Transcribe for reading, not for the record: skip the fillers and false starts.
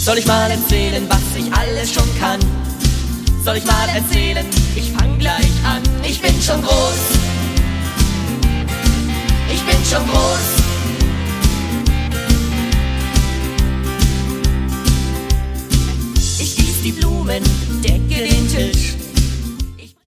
Soll ich mal erzählen, was ich alles schon kann? Soll ich mal erzählen, ich fang gleich an. Ich bin schon groß, ich bin schon groß.